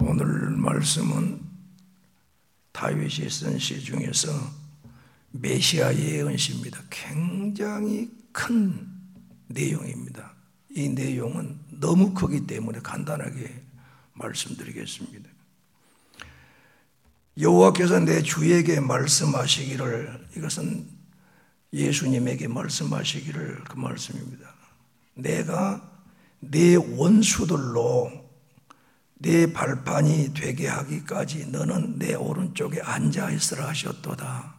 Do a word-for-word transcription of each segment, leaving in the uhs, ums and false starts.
오늘 말씀은 다윗이 쓴 시 중에서 메시아 예언시입니다. 굉장히 큰 내용입니다. 이 내용은 너무 크기 때문에 간단하게 말씀드리겠습니다. 여호와께서 내 주에게 말씀하시기를, 이것은 예수님에게 말씀하시기를 그 말씀입니다. 내가 내 원수들로 내 발판이 되게 하기까지 너는 내 오른쪽에 앉아 있으라 하셨도다.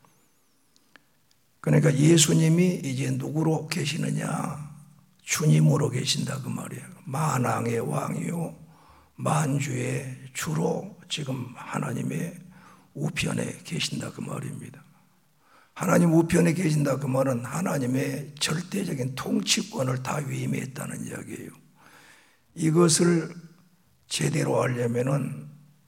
그러니까 예수님이 이제 누구로 계시느냐? 주님으로 계신다 그 말이에요. 만왕의 왕이요 만주의 주로 지금 하나님의 우편에 계신다 그 말입니다. 하나님 우편에 계신다 그 말은 하나님의 절대적인 통치권을 다 위임했다는 이야기예요. 이것을 제대로 알려면은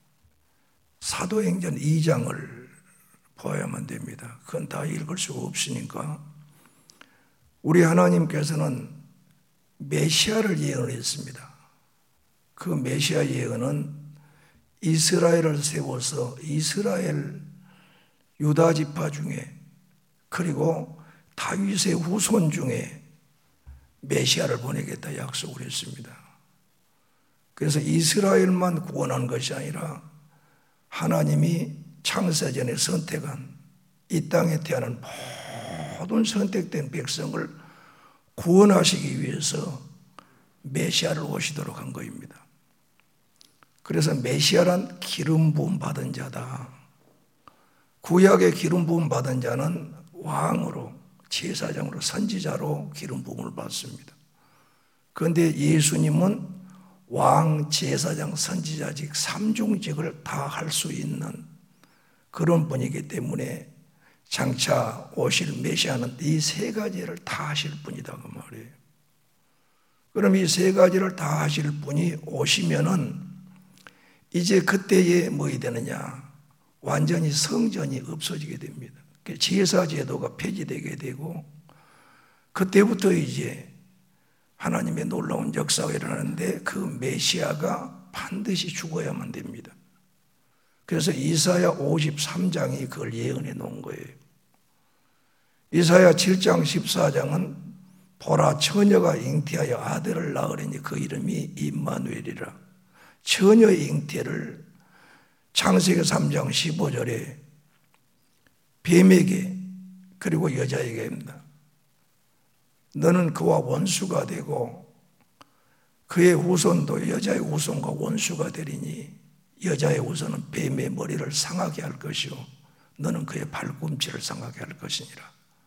사도행전 이 장을 보아야만 됩니다. 그건 다 읽을 수가 없으니까. 우리 하나님께서는 메시아를 예언했습니다. 그 메시아 예언은 이스라엘을 세워서 이스라엘 유다 지파 중에, 그리고 다윗의 후손 중에 메시아를 보내겠다 약속을 했습니다. 그래서 이스라엘만 구원한 것이 아니라 하나님이 창세전에 선택한 이 땅에 태어난 모든 선택된 백성을 구원하시기 위해서 메시아를 오시도록 한 것입니다. 그래서 메시아란 기름 부음 받은 자다. 구약의 기름 부음 받은 자는 왕으로, 제사장으로, 선지자로 기름 부음을 받습니다. 그런데 예수님은 왕, 제사장, 선지자직 삼중직을 다 할 수 있는 그런 분이기 때문에 장차 오실 메시아는 이 세 가지를 다 하실 분이다 그 말이에요. 그럼 이 세 가지를 다 하실 분이 오시면은 이제 그때에 뭐이 되느냐? 완전히 성전이 없어지게 됩니다. 제사 제도가 폐지되게 되고, 그때부터 이제 하나님의 놀라운 역사가 일어나는데 그 메시아가 반드시 죽어야만 됩니다. 그래서 이사야 오십삼 장이 그걸 예언해 놓은 거예요. 이사야 칠 장 십사 장은 보라 처녀가 잉태하여 아들을 낳으리니 그 이름이 임마누엘이라. 처녀의 잉태를 창세기 삼 장 십오 절에 뱀에게 그리고 여자에게 합니다. 너는 그와 원수가 되고 그의 후손도 여자의 후손과 원수가 되리니 여자의 후손은 뱀의 머리를 상하게 할 것이요 너는 그의 발꿈치를 상하게 할 것이니라.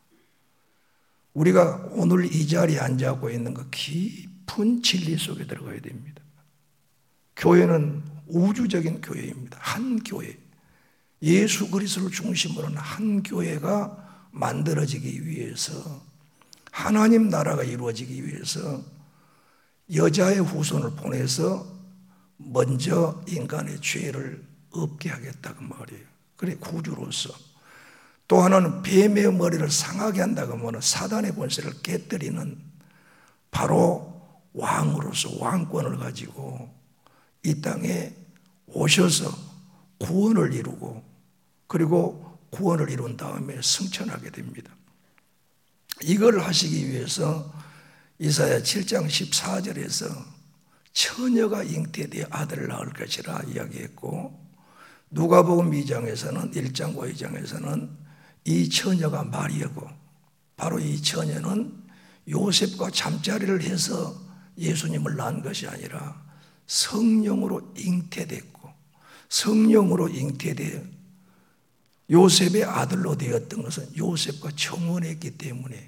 우리가 오늘 이 자리에 앉아있고 있는 그 깊은 진리 속에 들어가야 됩니다. 교회는 우주적인 교회입니다. 한 교회, 예수 그리스도를 중심으로 하는 한 교회가 만들어지기 위해서, 하나님 나라가 이루어지기 위해서 여자의 후손을 보내서 먼저 인간의 죄를 없게 하겠다 그 말이에요. 그래 구주로서. 또 하나는 뱀의 머리를 상하게 한다고 하면 사단의 권세를 깨뜨리는 바로 왕으로서 왕권을 가지고 이 땅에 오셔서 구원을 이루고, 그리고 구원을 이룬 다음에 승천하게 됩니다. 이걸 하시기 위해서 이사야 칠 장 십사 절에서 처녀가 잉태되어 아들을 낳을 것이라 이야기했고, 누가복음 이 장에서는 일 장과 이 장에서는 이 처녀가 마리아고, 바로 이 처녀는 요셉과 잠자리를 해서 예수님을 낳은 것이 아니라 성령으로 잉태됐고, 성령으로 잉태되어 요셉의 아들로 되었던 것은 요셉과 청혼했기 때문에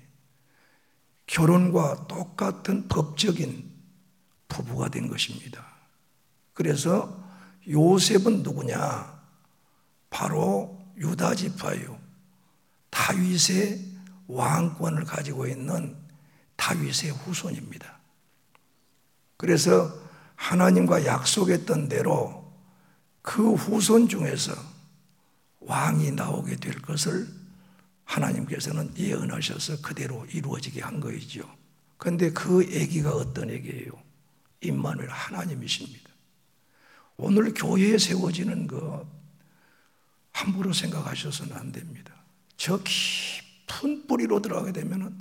결혼과 똑같은 법적인 부부가 된 것입니다. 그래서 요셉은 누구냐? 바로 유다 지파요, 다윗의 왕권을 가지고 있는 다윗의 후손입니다. 그래서 하나님과 약속했던 대로 그 후손 중에서 왕이 나오게 될 것을 하나님께서는 예언하셔서 그대로 이루어지게 한 거이죠. 그런데 그 아기가 어떤 아기예요? 임마누엘 하나님이십니다. 오늘 교회에 세워지는 것 함부로 생각하셔서는 안 됩니다. 저 깊은 뿌리로 들어가게 되면은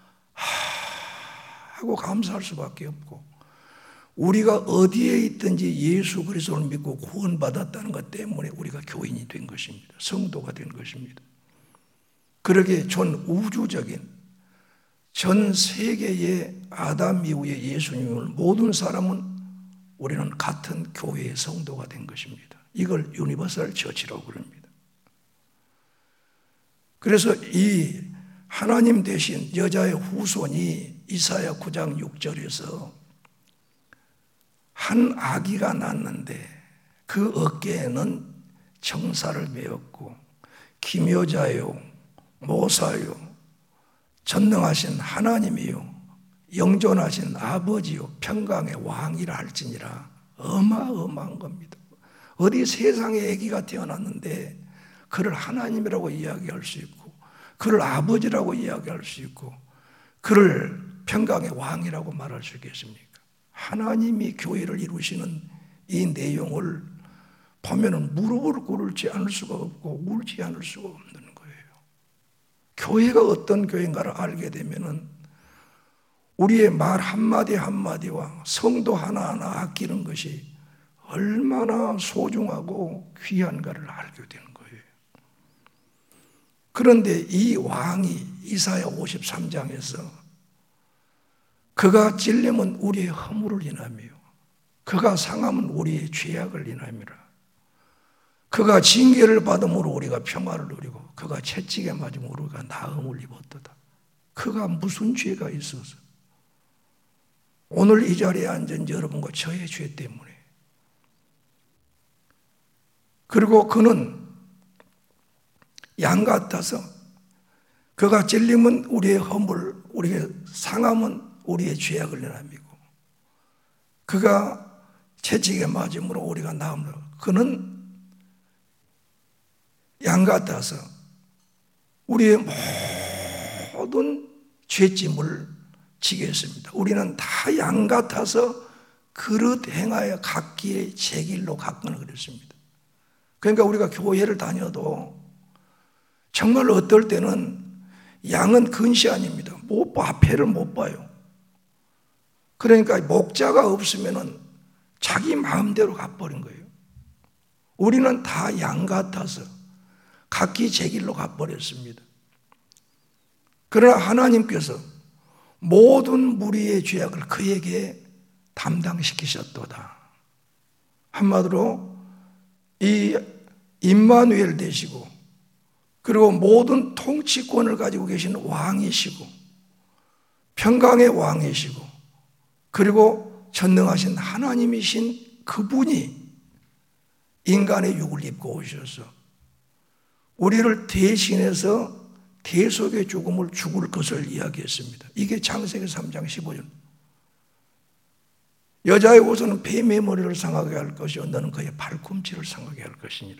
하 하고 감사할 수밖에 없고, 우리가 어디에 있든지 예수 그리스도를 믿고 구원받았다는 것 때문에 우리가 교인이 된 것입니다. 성도가 된 것입니다. 그러기에 전 우주적인, 전 세계의 아담 이후에 예수님을 모든 사람은 우리는 같은 교회의 성도가 된 것입니다. 이걸 유니버설 처치라고 그럽니다. 그래서 이 하나님 대신 여자의 후손이 이사야 구 장 육 절에서 한 아기가 낳았는데 그 어깨에는 정사를 메었고 기묘자요 모사요 전능하신 하나님이요 영존하신 아버지요 평강의 왕이라 할지니라. 어마어마한 겁니다. 어디 세상에 아기가 태어났는데 그를 하나님이라고 이야기할 수 있고, 그를 아버지라고 이야기할 수 있고, 그를 평강의 왕이라고 말할 수 있겠습니까? 하나님이 교회를 이루시는 이 내용을 보면은 무릎을 꿇지 않을 수가 없고 울지 않을 수가 없는 거예요. 교회가 어떤 교회인가를 알게 되면은 우리의 말 한마디 한마디와 성도 하나하나 아끼는 것이 얼마나 소중하고 귀한가를 알게 되는 거예요. 그런데 이 왕이 이사야 오십삼 장에서 그가 찔림은 우리의 허물을 인하며 그가 상함은 우리의 죄악을 인함이라. 그가 징계를 받음으로 우리가 평화를 누리고 그가 채찍에 맞음으로 우리가 나음을 입었도다. 그가 무슨 죄가 있어서 오늘 이 자리에 앉은 여러분과 저의 죄 때문에. 그리고 그는 양 같아서 그가 찔림은 우리의 허물, 우리의 상함은 우리의 죄악을 인함이고 그가 채찍에 맞음으로 우리가 나음을. 그는 양 같아서 우리의 모든 죄짐을 지게 했습니다. 우리는 다 양 같아서 그릇 행하여 각기의 제 길로 갔거나 그랬습니다. 그러니까 우리가 교회를 다녀도 정말 어떨 때는 양은 근시 아닙니다. 못 봐, 앞에를 못 봐요. 그러니까 목자가 없으면은 자기 마음대로 가버린 거예요. 우리는 다 양 같아서 각기 제 길로 가버렸습니다. 그러나 하나님께서 모든 무리의 죄악을 그에게 담당시키셨도다. 한마디로 이 임마누엘 되시고 그리고 모든 통치권을 가지고 계신 왕이시고 평강의 왕이시고 그리고 전능하신 하나님이신 그분이 인간의 육을 입고 오셔서 우리를 대신해서 대속의 죽음을 죽을 것을 이야기했습니다. 이게 창세기 삼 장 십오 절. 여자의 후손은 뱀의 머리를 상하게 할 것이요 너는 그의 발꿈치를 상하게 할 것이니라.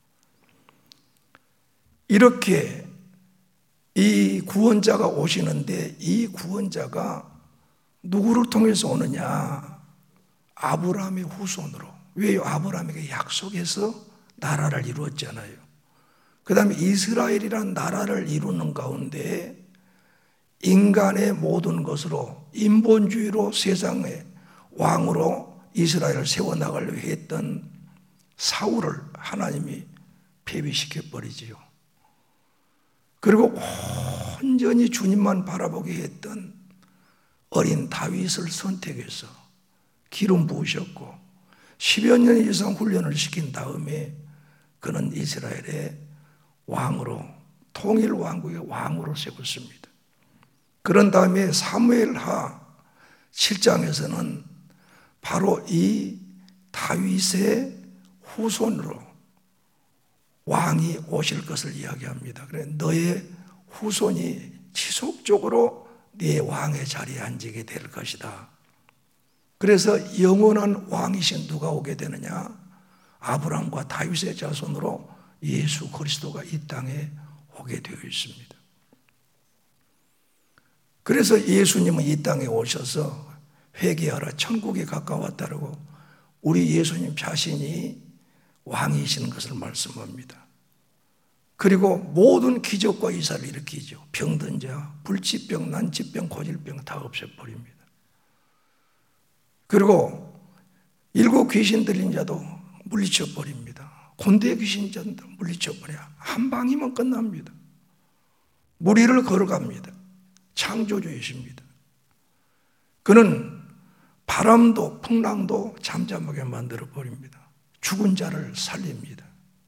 이렇게 이 구원자가 오시는데 이 구원자가 누구를 통해서 오느냐? 아브라함의 후손으로. 왜요? 아브라함에게 약속해서 나라를 이루었잖아요. 그 다음에 이스라엘이란 나라를 이루는 가운데 인간의 모든 것으로 인본주의로 세상의 왕으로 이스라엘을 세워나가려고 했던 사울을 하나님이 폐위시켜버리지요. 그리고 온전히 주님만 바라보게 했던 어린 다윗을 선택해서 기름 부으셨고 십여 년 이상 훈련을 시킨 다음에 그는 이스라엘의 왕으로 통일 왕국의 왕으로 세웠습니다. 그런 다음에 사무엘하 칠 장에서는 바로 이 다윗의 후손으로 왕이 오실 것을 이야기합니다. 그래 너의 후손이 지속적으로 네 왕의 자리에 앉게 될 것이다. 그래서 영원한 왕이신 누가 오게 되느냐? 아브라함과 다윗의 자손으로 예수 그리스도가 이 땅에 오게 되어 있습니다. 그래서 예수님은 이 땅에 오셔서 회개하라 천국이 가까웠다라고 우리 예수님 자신이 왕이신 것을 말씀합니다. 그리고 모든 기적과 이사를 일으키죠. 병든 자, 불치병, 난치병, 고질병 다 없애버립니다. 그리고 일곱 귀신 들린 자도 물리쳐버립니다. 곤대 귀신 자도 물리쳐버려요. 한 방이면 끝납니다. 무리를 걸어갑니다. 창조주이십니다. 그는 바람도 풍랑도 잠잠하게 만들어 버립니다. 죽은 자를 살립니다.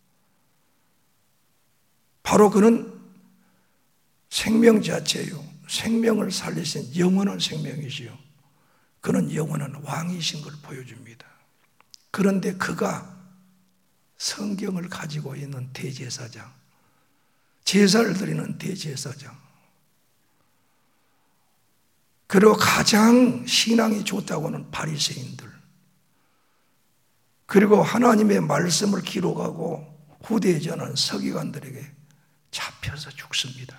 바로 그는 생명 자체요, 생명을 살리신 영원한 생명이시요, 그는 영원한 왕이신 걸 보여줍니다. 그런데 그가 성경을 가지고 있는 대제사장, 제사를 드리는 대제사장, 그리고 가장 신앙이 좋다고 하는 바리새인들, 그리고 하나님의 말씀을 기록하고 후대에 전하는 서기관들에게 잡혀서 죽습니다.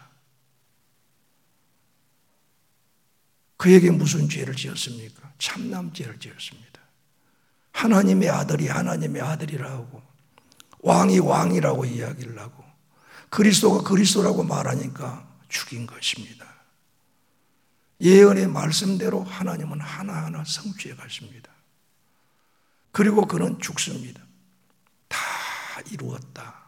그에게 무슨 죄를 지었습니까? 참남죄를 지었습니다. 하나님의 아들이 하나님의 아들이라고, 왕이 왕이라고 이야기를 하고, 그리스도가 그리스도라고 말하니까 죽인 것입니다. 예언의 말씀대로 하나님은 하나하나 성취해 가십니다. 그리고 그는 죽습니다. 다 이루었다.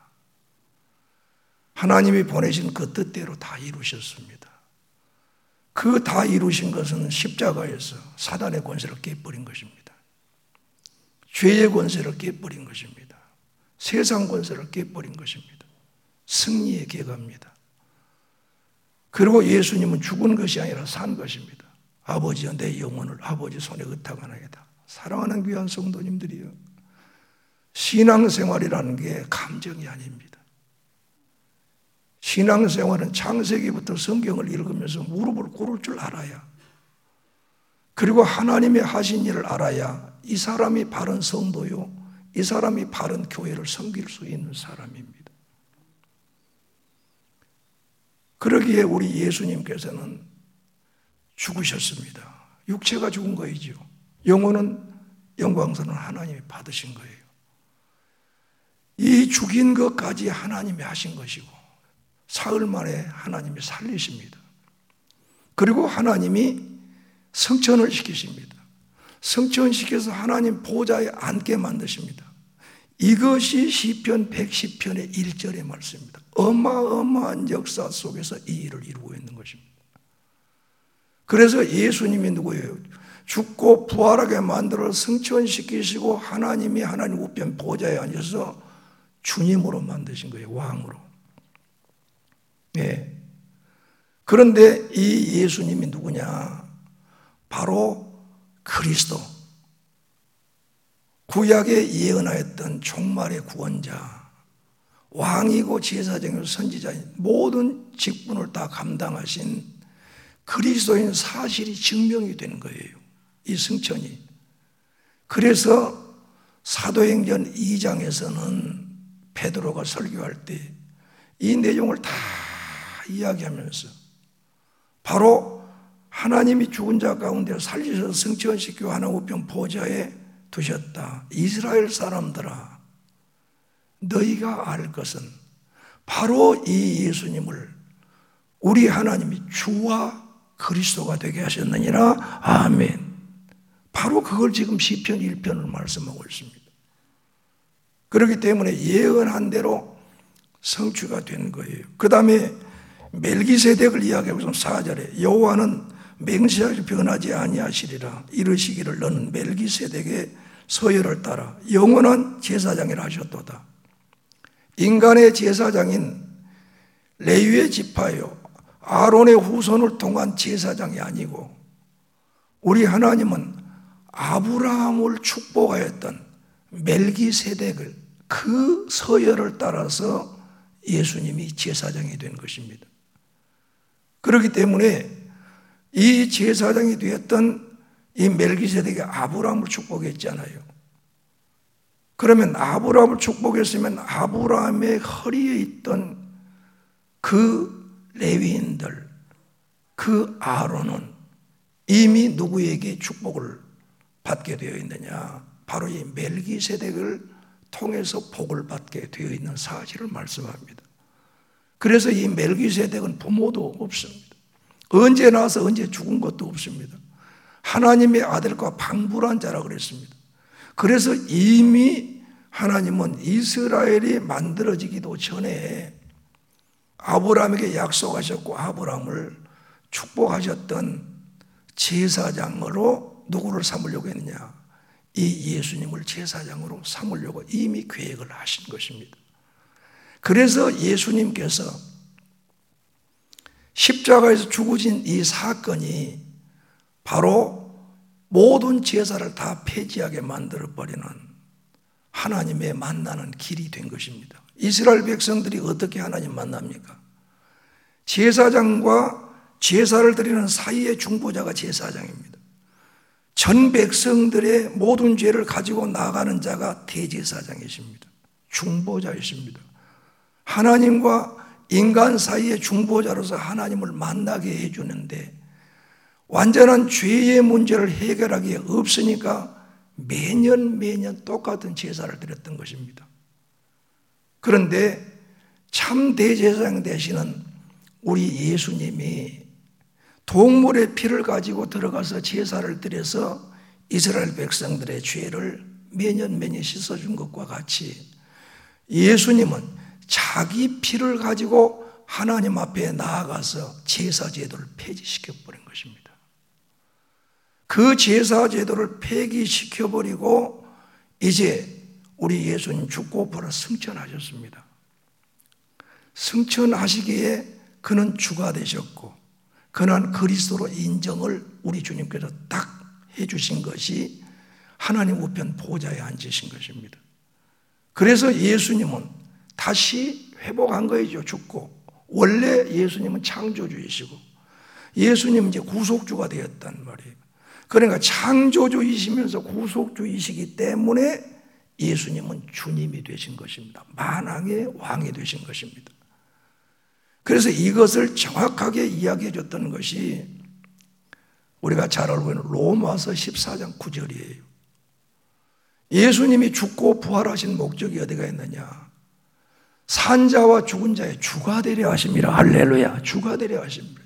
하나님이 보내신 그 뜻대로 다 이루셨습니다. 그 다 이루신 것은 십자가에서 사단의 권세를 깨버린 것입니다. 죄의 권세를 깨버린 것입니다. 세상 권세를 깨버린 것입니다. 승리의 계가입니다. 그리고 예수님은 죽은 것이 아니라 산 것입니다. 아버지여, 내 영혼을 아버지 손에 의탁하나이다. 사랑하는 귀한 성도님들이여, 신앙생활이라는 게 감정이 아닙니다. 신앙생활은 창세기부터 성경을 읽으면서 무릎을 꿇을 줄 알아야, 그리고 하나님의 하신 일을 알아야 이 사람이 바른 성도요, 이 사람이 바른 교회를 섬길 수 있는 사람입니다. 그러기에 우리 예수님께서는 죽으셨습니다. 육체가 죽은 거이죠. 영혼은, 영광선은 하나님이 받으신 거예요. 이 죽인 것까지 하나님이 하신 것이고, 사흘 만에 하나님이 살리십니다. 그리고 하나님이 성천을 시키십니다. 성천시켜서 하나님 보좌에 앉게 만드십니다. 이것이 시편 백십 편의 일 절의 말씀입니다. 어마어마한 역사 속에서 이 일을 이루고 있는 것입니다. 그래서 예수님이 누구예요? 죽고 부활하게 만들어 성천시키시고 하나님이 하나님 우편 보좌에 앉아서 주님으로 만드신 거예요. 왕으로. 네. 그런데 이 예수님이 누구냐? 바로 그리스도, 구약에 예언하였던 종말의 구원자, 왕이고 제사장이고 선지자인 모든 직분을 다 감당하신 그리스도인 사실이 증명이 되는 거예요, 이 승천이. 그래서 사도행전 이 장에서는 베드로가 설교할 때 이 내용을 다 이야기하면서 바로 하나님이 죽은 자 가운데 살리셔서 승천시키고 하나님 우편 보좌에 두셨다. 이스라엘 사람들아, 너희가 알 것은 바로 이 예수님을 우리 하나님이 주와 그리스도가 되게 하셨느니라. 아멘. 바로 그걸 지금 시편 일 편을 말씀하고 있습니다. 그렇기 때문에 예언한 대로 성취가 된 거예요. 그 다음에 멜기세덱을 이야기하고 있으면 사 절에 여호와는 맹세하기 변하지 아니하시리라. 이르시기를 너는 멜기세덱의 서열을 따라 영원한 제사장이라 하셨도다. 인간의 제사장인 레위의 지파요, 아론의 후손을 통한 제사장이 아니고 우리 하나님은 아브라함을 축복하였던 멜기세덱을, 그 서열을 따라서 예수님이 제사장이 된 것입니다. 그렇기 때문에 이 제사장이 되었던 이 멜기세덱이 아브라함을 축복했잖아요. 그러면 아브라함을 축복했으면 아브라함의 허리에 있던 그 레위인들, 그 아론은 이미 누구에게 축복을 받게 되어 있느냐? 바로 이 멜기세덱을 통해서 복을 받게 되어 있는 사실을 말씀합니다. 그래서 이 멜기세덱은 부모도 없습니다. 언제 나와서 언제 죽은 것도 없습니다. 하나님의 아들과 방불한 자라 그랬습니다. 그래서 이미 하나님은 이스라엘이 만들어지기도 전에 아브라함에게 약속하셨고 아브라함을 축복하셨던 제사장으로 누구를 삼으려고 했느냐? 이 예수님을 제사장으로 삼으려고 이미 계획을 하신 것입니다. 그래서 예수님께서 십자가에서 죽으신 이 사건이 바로 모든 제사를 다 폐지하게 만들어버리는 하나님의 만나는 길이 된 것입니다. 이스라엘 백성들이 어떻게 하나님 만납니까? 제사장과 제사를 드리는 사이의 중보자가 제사장입니다. 전 백성들의 모든 죄를 가지고 나가는 자가 대제사장이십니다. 중보자이십니다. 하나님과 인간 사이의 중보자로서 하나님을 만나게 해주는데 완전한 죄의 문제를 해결하기에 없으니까 매년 매년 똑같은 제사를 드렸던 것입니다. 그런데 참 대제사장 되시는 우리 예수님이 동물의 피를 가지고 들어가서 제사를 드려서 이스라엘 백성들의 죄를 매년 매년 씻어준 것과 같이 예수님은 자기 피를 가지고 하나님 앞에 나아가서 제사 제도를 폐지시켜버린 것입니다. 그 제사 제도를 폐기시켜버리고 이제 우리 예수님 죽고 부활 승천하셨습니다. 승천하시기에 그는 주가 되셨고 그는 그리스도로 인정을 우리 주님께서 딱 해주신 것이 하나님 우편 보좌에 앉으신 것입니다. 그래서 예수님은 다시 회복한 거이죠. 죽고 원래 예수님은 창조주이시고 예수님은 이제 구속주가 되었단 말이에요. 그러니까 창조주이시면서 구속주이시기 때문에 예수님은 주님이 되신 것입니다. 만왕의 왕이 되신 것입니다. 그래서 이것을 정확하게 이야기해 줬던 것이 우리가 잘 알고 있는 로마서 십사 장 구 절이에요. 예수님이 죽고 부활하신 목적이 어디가 있느냐? 산자와 죽은 자의 주가 되려 하심이라. 할렐루야. 주가 되려 하심이라.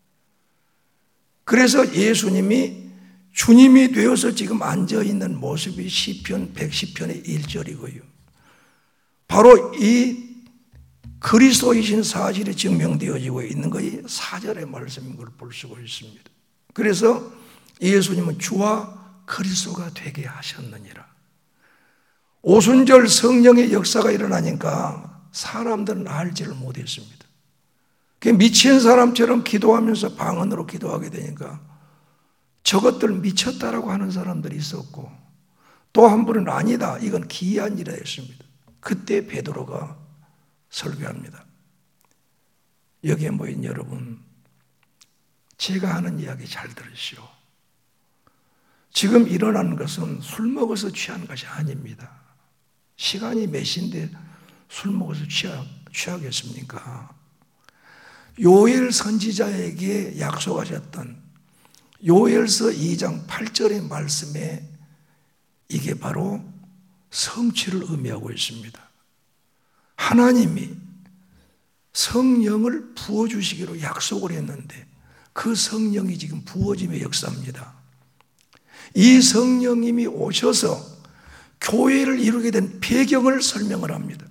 그래서 예수님이 주님이 되어서 지금 앉아있는 모습이 시편 백십 편의 일 절이고요. 바로 이 그리스도이신 사실이 증명되어지고 있는 것이 사 절의 말씀인 걸 볼 수가 있습니다. 그래서 예수님은 주와 그리스도가 되게 하셨느니라. 오순절 성령의 역사가 일어나니까 사람들은 알지를 못했습니다. 미친 사람처럼 기도하면서 방언으로 기도하게 되니까 저것들 미쳤다라고 하는 사람들이 있었고 또 한 분은 아니다, 이건 기이한 일이라 했습니다. 그때 베드로가 설교합니다. 여기에 모인 여러분, 제가 하는 이야기 잘 들으시오. 지금 일어나는 것은 술 먹어서 취한 것이 아닙니다. 시간이 몇 시인데 술 먹어서 취하, 취하겠습니까? 요엘 선지자에게 약속하셨던 요엘서 이 장 팔 절의 말씀에 이게 바로 성취를 의미하고 있습니다. 하나님이 성령을 부어주시기로 약속을 했는데 그 성령이 지금 부어짐의 역사입니다. 이 성령님이 오셔서 교회를 이루게 된 배경을 설명을 합니다.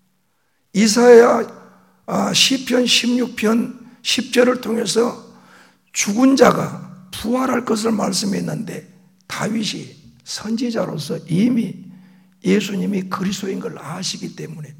이사야 시편 십육 편 십 절을 통해서 죽은 자가 부활할 것을 말씀했는데 다윗이 선지자로서 이미 예수님이 그리스도인 걸 아시기 때문에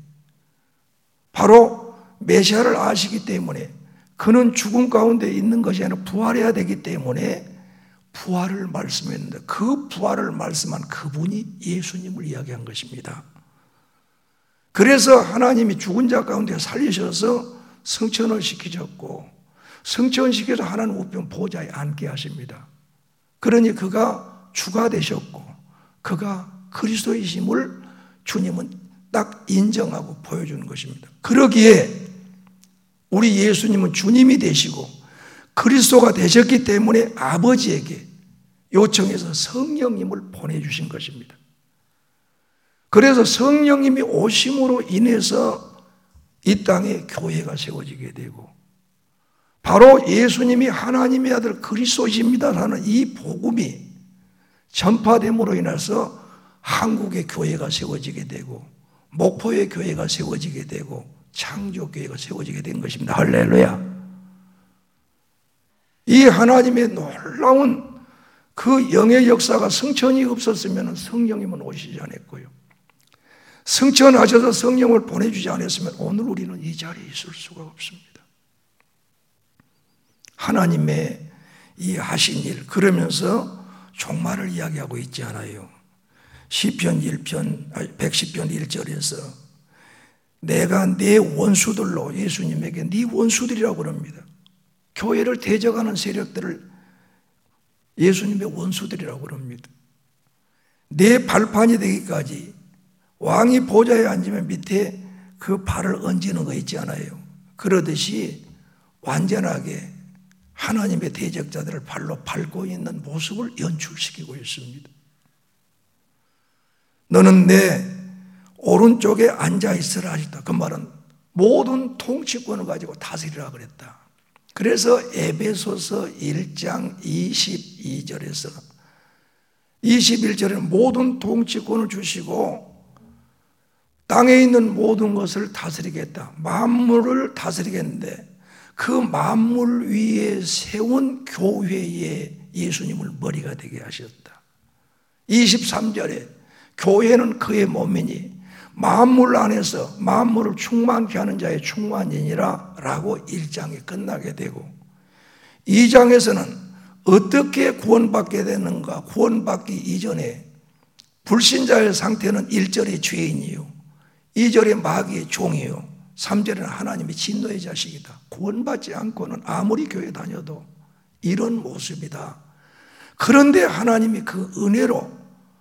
바로 메시아를 아시기 때문에 그는 죽음 가운데 있는 것이 아니라 부활해야 되기 때문에 부활을 말씀했는데 그 부활을 말씀한 그분이 예수님을 이야기한 것입니다. 그래서 하나님이 죽은 자 가운데 살리셔서 성천을 시키셨고 성천시켜서 하나님 우편 보좌에 앉게 하십니다. 그러니 그가 주가 되셨고 그가 그리스도이심을 주님은 딱 인정하고 보여주는 것입니다. 그러기에 우리 예수님은 주님이 되시고 그리스도가 되셨기 때문에 아버지에게 요청해서 성령님을 보내주신 것입니다. 그래서 성령님이 오심으로 인해서 이 땅에 교회가 세워지게 되고, 바로 예수님이 하나님의 아들 그리스도이십니다라는 이 복음이 전파됨으로 인해서 한국의 교회가 세워지게 되고, 목포의 교회가 세워지게 되고, 창조교회가 세워지게 된 것입니다. 할렐루야. 이 하나님의 놀라운 그 영의 역사가 성천이 없었으면 성령님은 오시지 않았고요, 성천하셔서 성령을 보내주지 않았으면 오늘 우리는 이 자리에 있을 수가 없습니다. 하나님의 이 하신 일, 그러면서 종말을 이야기하고 있지 않아요. 시편 일 편, 백십 편 일 절에서 내가 내 원수들로, 예수님에게 네 원수들이라고 그럽니다. 교회를 대적하는 세력들을 예수님의 원수들이라고 그럽니다. 내 발판이 되기까지, 왕이 보좌에 앉으면 밑에 그 발을 얹는 거 있지 않아요. 그러듯이 완전하게 하나님의 대적자들을 발로 밟고 있는 모습을 연출시키고 있습니다. 너는 내 오른쪽에 앉아있으라 하셨다. 그 말은 모든 통치권을 가지고 다스리라 그랬다. 그래서 에베소서 일 장 이십이 절에서 이십일 절에는 모든 통치권을 주시고 땅에 있는 모든 것을 다스리겠다, 만물을 다스리겠는데 그 만물 위에 세운 교회에 예수님을 머리가 되게 하셨다. 이십삼 절에 교회는 그의 몸이니 만물 안에서 만물을 충만케 하는 자의 충만이니라 라고 일 장이 끝나게 되고, 이 장에서는 어떻게 구원받게 되는가, 구원받기 이전에 불신자의 상태는 일 절의 죄인이요, 이 절의 마귀의 종이요, 삼 절에는 하나님의 진노의 자식이다. 구원받지 않고는 아무리 교회 다녀도 이런 모습이다. 그런데 하나님이 그 은혜로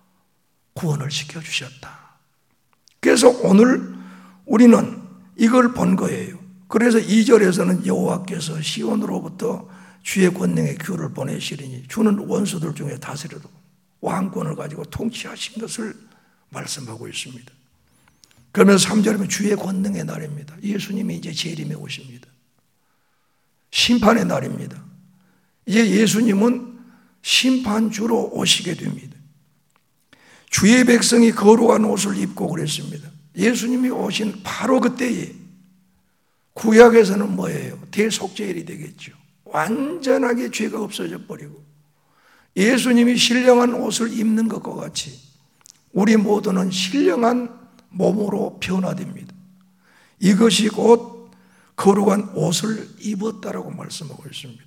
구원을 시켜주셨다. 그래서 오늘 우리는 이걸 본 거예요. 그래서 이 절에서는 여호와께서 시온으로부터 주의 권능의 큐를 보내시리니 주는 원수들 중에 다스려도 왕권을 가지고 통치하신 것을 말씀하고 있습니다. 그러면서 삼 절이면 주의 권능의 날입니다. 예수님이 이제 재림에 오십니다. 심판의 날입니다. 이제 예수님은 심판주로 오시게 됩니다. 주의 백성이 거룩한 옷을 입고 그랬습니다. 예수님이 오신 바로 그때에 구약에서는 뭐예요? 대속죄일이 되겠죠. 완전하게 죄가 없어져 버리고 예수님이 신령한 옷을 입는 것과 같이 우리 모두는 신령한 몸으로 변화됩니다. 이것이 곧 거룩한 옷을 입었다라고 말씀하고 있습니다.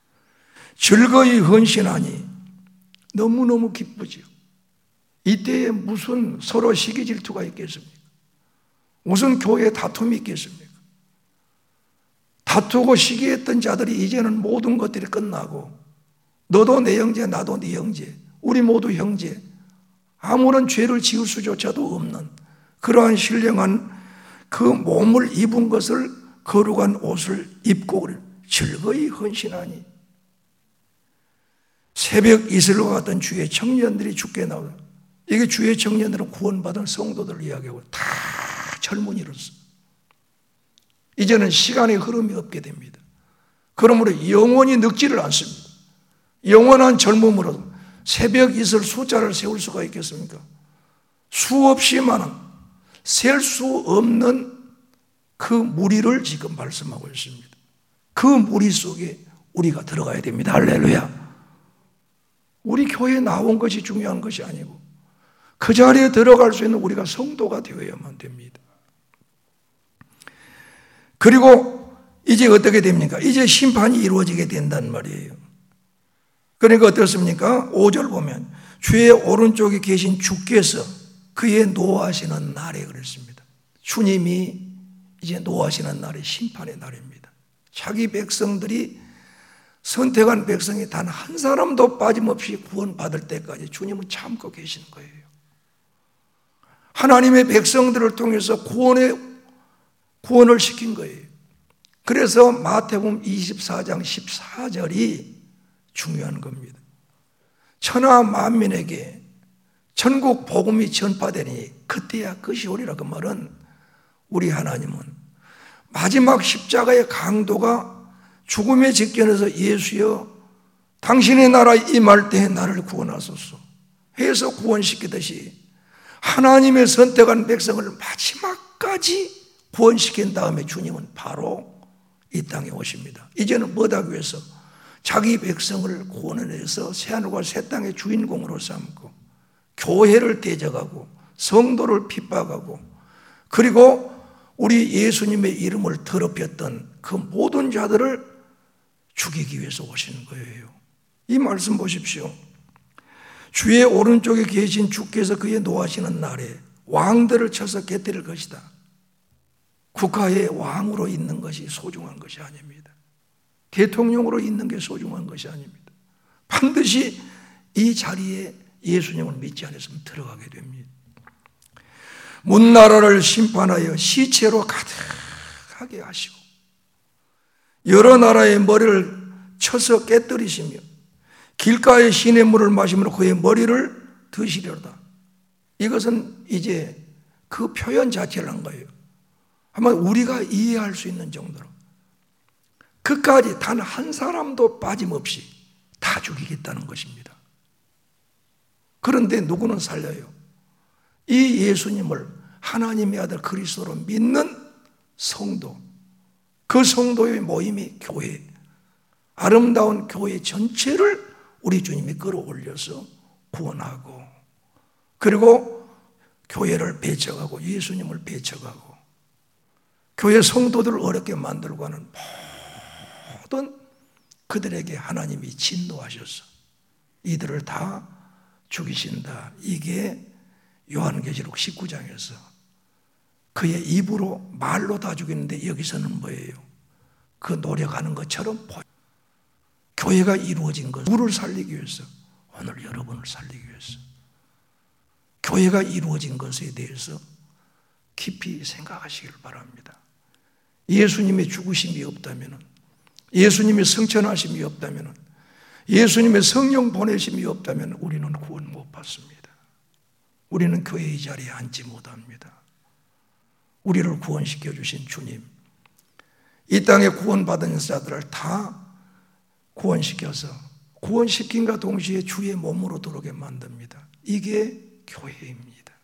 즐거이 헌신하니 너무너무 기쁘지요. 이때에 무슨 서로 시기 질투가 있겠습니까? 무슨 교회에 다툼이 있겠습니까? 다투고 시기했던 자들이 이제는 모든 것들이 끝나고 너도 내 형제 나도 네 형제 우리 모두 형제, 아무런 죄를 지을 수조차도 없는 그러한 신령한 그 몸을 입은 것을 거룩한 옷을 입고 즐거이 헌신하니 새벽 이슬과 같은 주의 청년들이 죽게 나오다. 이게 주의 청년들은 구원받은 성도들을 이야기하고 다 젊은이로서 이제는 시간의 흐름이 없게 됩니다. 그러므로 영원히 늙지를 않습니다. 영원한 젊음으로 새벽 이슬 숫자를 세울 수가 있겠습니까? 수없이 많은 셀 수 없는 그 무리를 지금 말씀하고 있습니다. 그 무리 속에 우리가 들어가야 됩니다. 할렐루야. 우리 교회에 나온 것이 중요한 것이 아니고 그 자리에 들어갈 수 있는 우리가 성도가 되어야만 됩니다. 그리고 이제 어떻게 됩니까? 이제 심판이 이루어지게 된단 말이에요. 그러니까 어떻습니까? 오 절 보면 주의 오른쪽에 계신 주께서 그의 노하시는 날에 그랬습니다. 주님이 이제 노하시는 날이 심판의 날입니다. 자기 백성들이 선택한 백성이 단 한 사람도 빠짐없이 구원받을 때까지 주님은 참고 계시는 거예요. 하나님의 백성들을 통해서 구원의, 구원을 시킨 거예요. 그래서 마태복음 이십사 장 십사 절이 중요한 겁니다. 천하 만민에게 전국 복음이 전파되니 그때야 끝이 오리라. 그 말은 우리 하나님은 마지막 십자가의 강도가 죽음의 직전에서 예수여 당신의 나라 임할 때에 나를 구원하소서 해서 구원시키듯이 하나님의 선택한 백성을 마지막까지 구원시킨 다음에 주님은 바로 이 땅에 오십니다. 이제는 뭐하기 위해서 자기 백성을 구원해서 새하늘과 새 땅의 주인공으로 삼고 교회를 대적하고 성도를 핍박하고 그리고 우리 예수님의 이름을 더럽혔던 그 모든 자들을 죽이기 위해서 오시는 거예요. 이 말씀 보십시오. 주의 오른쪽에 계신 주께서 그의 노하시는 날에 왕들을 쳐서 깨뜨릴 것이다. 국가의 왕으로 있는 것이 소중한 것이 아닙니다. 대통령으로 있는 게 소중한 것이 아닙니다. 반드시 이 자리에 예수님을 믿지 않았으면 들어가게 됩니다. 문나라를 심판하여 시체로 가득하게 하시고 여러 나라의 머리를 쳐서 깨뜨리시며 길가의 시냇물을 마시므로 그의 머리를 드시려다. 이것은 이제 그 표현 자체를 한 거예요. 아마 우리가 이해할 수 있는 정도로 그까지 단 한 사람도 빠짐없이 다 죽이겠다는 것입니다. 그런데 누구는 살려요? 이 예수님을 하나님의 아들 그리스도로 믿는 성도, 그 성도의 모임이 교회, 아름다운 교회 전체를 우리 주님이 끌어올려서 구원하고 그리고 교회를 배척하고 예수님을 배척하고 교회 성도들을 어렵게 만들고 하는 모든 그들에게 하나님이 진노하셔서 이들을 다 죽이신다. 이게 요한계시록 십구 장에서 그의 입으로 말로 다 죽이는데 여기서는 뭐예요? 그 노력하는 것처럼 보여. 교회가 이루어진 것, 누구를 살리기 위해서? 오늘 여러분을 살리기 위해서. 교회가 이루어진 것에 대해서 깊이 생각하시길 바랍니다. 예수님의 죽으심이 없다면, 예수님의 성천하심이 없다면, 예수님의 성령 보내심이 없다면 우리는 구원 못 받습니다. 우리는 교회의 자리에 앉지 못합니다. 우리를 구원시켜 주신 주님, 이 땅에 구원받은 자들을 다 구원시켜서 구원시킨과 동시에 주의 몸으로 들어오게 만듭니다. 이게 교회입니다.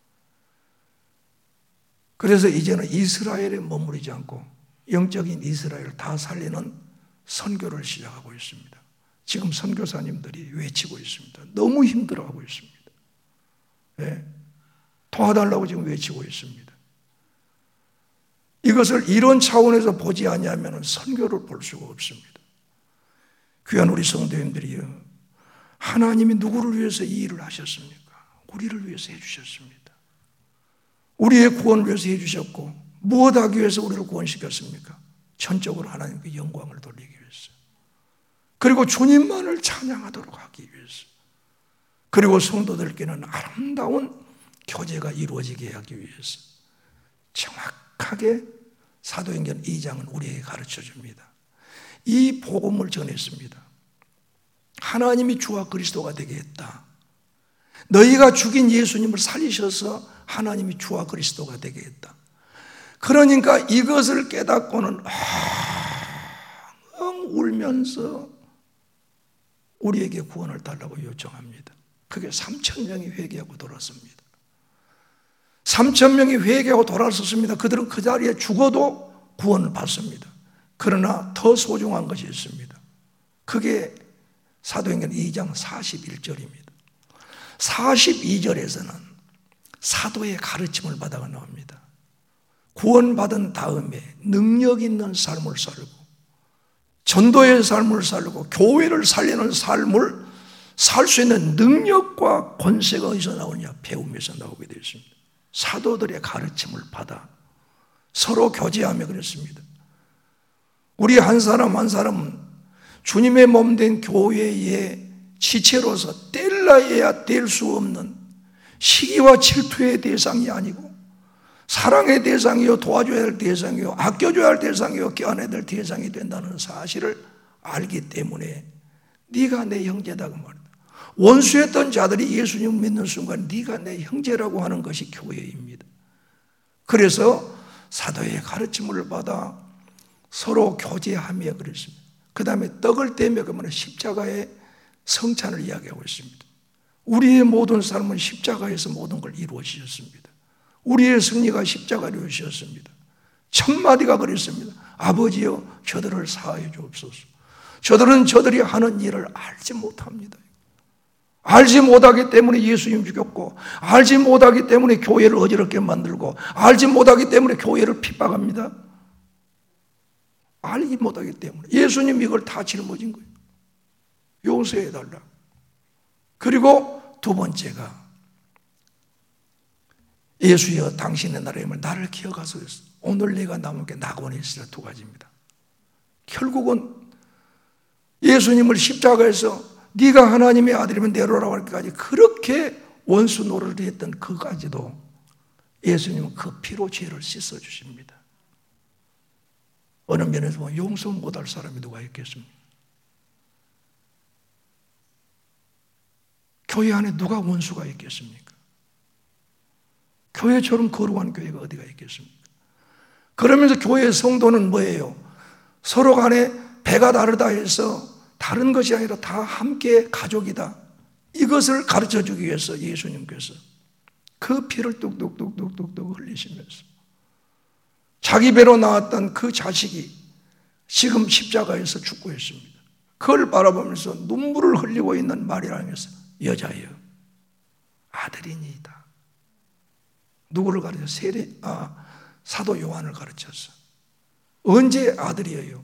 그래서 이제는 이스라엘에 머무르지 않고 영적인 이스라엘을 다 살리는 선교를 시작하고 있습니다. 지금 선교사님들이 외치고 있습니다. 너무 힘들어하고 있습니다. 네. 도와달라고 지금 외치고 있습니다. 이것을 이런 차원에서 보지 않으면 선교를 볼 수가 없습니다. 귀한 우리 성도님들이요, 하나님이 누구를 위해서 이 일을 하셨습니까? 우리를 위해서 해주셨습니다. 우리의 구원을 위해서 해주셨고 무엇하기 위해서 우리를 구원시켰습니까? 전적으로 하나님께 영광을 돌리기 위해서, 그리고 주님만을 찬양하도록 하기 위해서, 그리고 성도들께는 아름다운 교제가 이루어지게 하기 위해서 정확하게 사도행전 이 장은 우리에게 가르쳐 줍니다. 이 복음을 전했습니다. 하나님이 주와 그리스도가 되게 했다. 너희가 죽인 예수님을 살리셔서 하나님이 주와 그리스도가 되게 했다. 그러니까 이것을 깨닫고는 엉 울면서 우리에게 구원을 달라고 요청합니다. 그게 삼천 명이 회개하고 돌아섭니다. 삼천 명이 회개하고 돌아섰습니다. 그들은 그 자리에 죽어도 구원을 받습니다. 그러나 더 소중한 것이 있습니다. 그게 사도행전 이 장 사십일 절입니다. 사십이 절에서는 사도의 가르침을 받아가 나옵니다. 구원받은 다음에 능력 있는 삶을 살고 전도의 삶을 살고 교회를 살리는 삶을 살 수 있는 능력과 권세가 어디서 나오냐? 배움에서 나오게 되어 있습니다. 사도들의 가르침을 받아 서로 교제하며 그랬습니다. 우리 한 사람 한 사람은 주님의 몸 된 교회의 지체로서 뗄라야 뗄 수 없는 시기와 질투의 대상이 아니고 사랑의 대상이요, 도와줘야 할 대상이요, 아껴줘야 할 대상이요, 껴안아야 될 대상이 된다는 사실을 알기 때문에 네가 내 형제다 그 말이다. 원수였던 자들이 예수님을 믿는 순간 네가 내 형제라고 하는 것이 교회입니다. 그래서 사도의 가르침을 받아 서로 교제하며 그랬습니다. 그 다음에 떡을 떼며 그러면 십자가의 성찬을 이야기하고 있습니다. 우리의 모든 삶은 십자가에서 모든 걸 이루어지셨습니다. 우리의 승리가 십자가로 이루어지셨습니다. 첫 마디가 그랬습니다. 아버지여 저들을 사하여 주옵소서. 저들은 저들이 하는 일을 알지 못합니다. 알지 못하기 때문에 예수님 죽였고, 알지 못하기 때문에 교회를 어지럽게 만들고, 알지 못하기 때문에 교회를 핍박합니다. 알지 못하기 때문에 예수님 이걸 다 짊어진 거예요. 용서해달라. 그리고 두 번째가 예수여 당신의 나라의 힘을 나를 기억하소서. 오늘 내가 남은 게 낙원에 있으라 두 가지입니다. 결국은 예수님을 십자가에서 네가 하나님의 아들이면 내려오라고 할 때까지 그렇게 원수 노릇을 했던 그까지도 예수님은 그 피로 죄를 씻어주십니다. 어느 면에서 보면 용서 못할 사람이 누가 있겠습니까? 교회 안에 누가 원수가 있겠습니까? 교회처럼 거룩한 교회가 어디가 있겠습니까? 그러면서 교회의 성도는 뭐예요? 서로 간에 배가 다르다 해서 다른 것이 아니라 다 함께 가족이다. 이것을 가르쳐주기 위해서 예수님께서 그 피를 뚝뚝뚝뚝뚝뚝 흘리시면서 자기 배로 나왔던 그 자식이 지금 십자가에서 죽고 있습니다. 그걸 바라보면서 눈물을 흘리고 있는 말이라면서 여자여 아들이니이다. 누구를 가르쳐? 세례, 아, 사도 요한을 가르쳤어. 언제 아들이에요?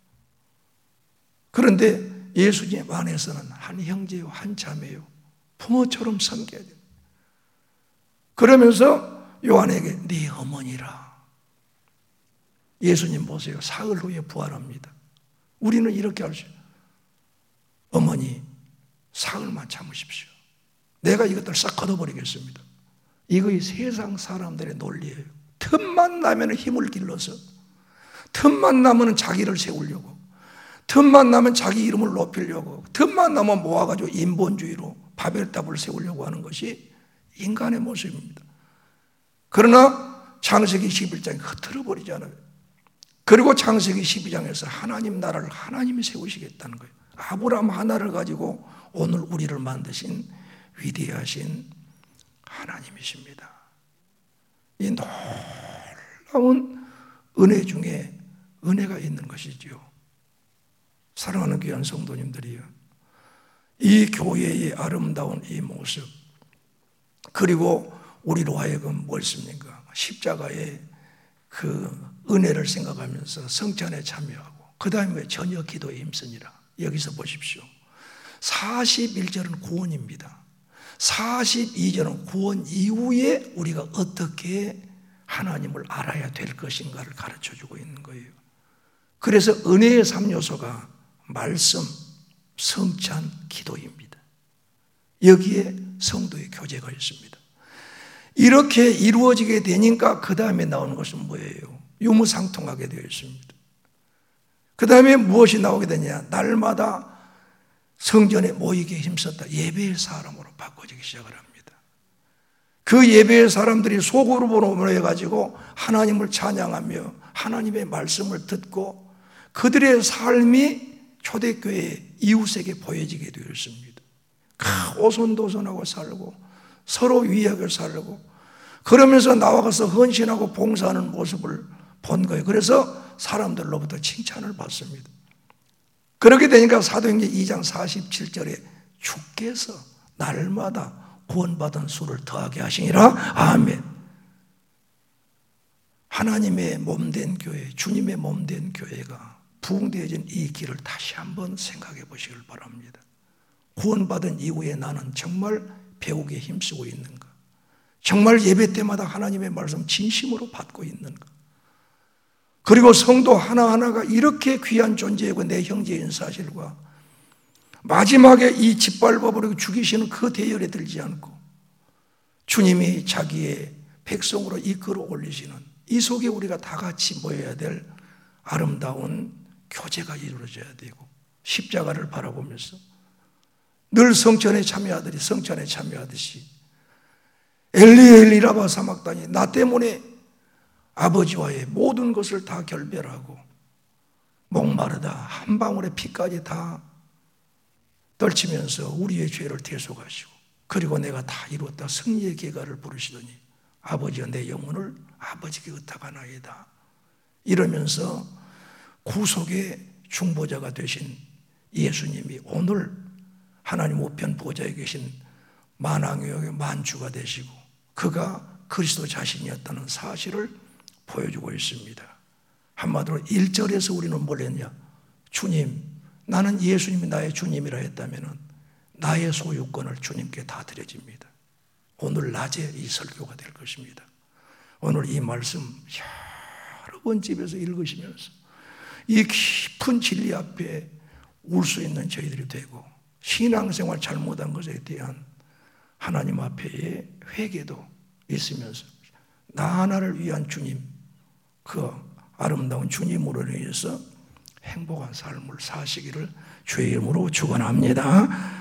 그런데 예수님 안에서는 한 형제요, 한 자매요, 부모처럼 섬겨야 돼요. 그러면서 요한에게 네 어머니라. 예수님 보세요. 사흘 후에 부활합니다. 우리는 이렇게 할 수 있어요. 어머니, 사흘만 참으십시오. 내가 이것들 싹 걷어버리겠습니다. 이거 이 세상 사람들의 논리예요. 틈만 나면 힘을 길러서, 틈만 나면 자기를 세우려고, 틈만 나면 자기 이름을 높이려고, 틈만 나면 모아가지고 인본주의로 바벨탑을 세우려고 하는 것이 인간의 모습입니다. 그러나 창세기 십일 장에 흐트러버리잖아요. 그리고 창세기 십이 장에서 하나님 나라를 하나님이 세우시겠다는 거예요. 아브라함 하나를 가지고 오늘 우리를 만드신 위대하신 하나님이십니다. 이 놀라운 은혜 중에 은혜가 있는 것이지요. 사랑하는 귀한 성도님들이요, 이 교회의 아름다운 이 모습, 그리고 우리로 하여금 무엇입니까? 십자가의 그 은혜를 생각하면서 성찬에 참여하고 그 다음에 저녁 기도에 힘쓰니라. 여기서 보십시오. 사십일 절은 구원입니다. 사십이 절은 구원 이후에 우리가 어떻게 하나님을 알아야 될 것인가를 가르쳐주고 있는 거예요. 그래서 은혜의 삼 요소가 말씀, 성찬, 기도입니다. 여기에 성도의 교제가 있습니다. 이렇게 이루어지게 되니까 그 다음에 나오는 것은 뭐예요? 유무상통하게 되어 있습니다. 그 다음에 무엇이 나오게 되냐? 날마다 성전에 모이기에 힘썼다. 예배의 사람으로 바꿔지기 시작을 합니다. 그 예배의 사람들이 소그룹으로 모여가지고 하나님을 찬양하며 하나님의 말씀을 듣고 그들의 삶이 초대교회 이웃에게 보여지게 되었습니다. 오손도손하고 살고 서로 위하게 살고 그러면서 나와가서 헌신하고 봉사하는 모습을 본 거예요. 그래서 사람들로부터 칭찬을 받습니다. 그렇게 되니까 사도행전 이 장 사십칠 절에 주께서 날마다 구원받은 수를 더하게 하시니라. 아멘. 하나님의 몸된 교회, 주님의 몸된 교회가 부흥되어진 이 길을 다시 한번 생각해 보시길 바랍니다. 구원받은 이후에 나는 정말 배우기에 힘쓰고 있는가? 정말 예배 때마다 하나님의 말씀 진심으로 받고 있는가? 그리고 성도 하나하나가 이렇게 귀한 존재이고 내 형제인 사실과 마지막에 이 짓밟아버리고 죽이시는 그 대열에 들지 않고 주님이 자기의 백성으로 이끌어 올리시는 이 속에 우리가 다 같이 모여야 될 아름다운 교제가 이루어져야 되고 십자가를 바라보면서 늘 성전에 참여하더니 성전에 참여하듯이 엘리 엘리 라마 사막다니 나 때문에 아버지와의 모든 것을 다 결별하고 목마르다 한 방울의 피까지 다 떨치면서 우리의 죄를 대속하시고 그리고 내가 다 이루었다 승리의 계가를 부르시더니 아버지여 내 영혼을 아버지께 의탁하나이다 이러면서 구속의 중보자가 되신 예수님이 오늘 하나님 우편 보좌에 계신 만왕의 만주가 되시고 그가 그리스도 자신이었다는 사실을 보여주고 있습니다. 한마디로 일 절에서 우리는 뭘 했냐? 주님, 나는 예수님이 나의 주님이라 했다면 나의 소유권을 주님께 다 드려집니다. 오늘 낮에 이 설교가 될 것입니다. 오늘 이 말씀 여러 번 집에서 읽으시면서 이 깊은 진리 앞에 울 수 있는 저희들이 되고 신앙생활 잘못한 것에 대한 하나님 앞에의 회개도 있으면서 나 하나를 위한 주님, 그 아름다운 주님으로 인해서 행복한 삶을 사시기를 주의 이름으로 축원합니다.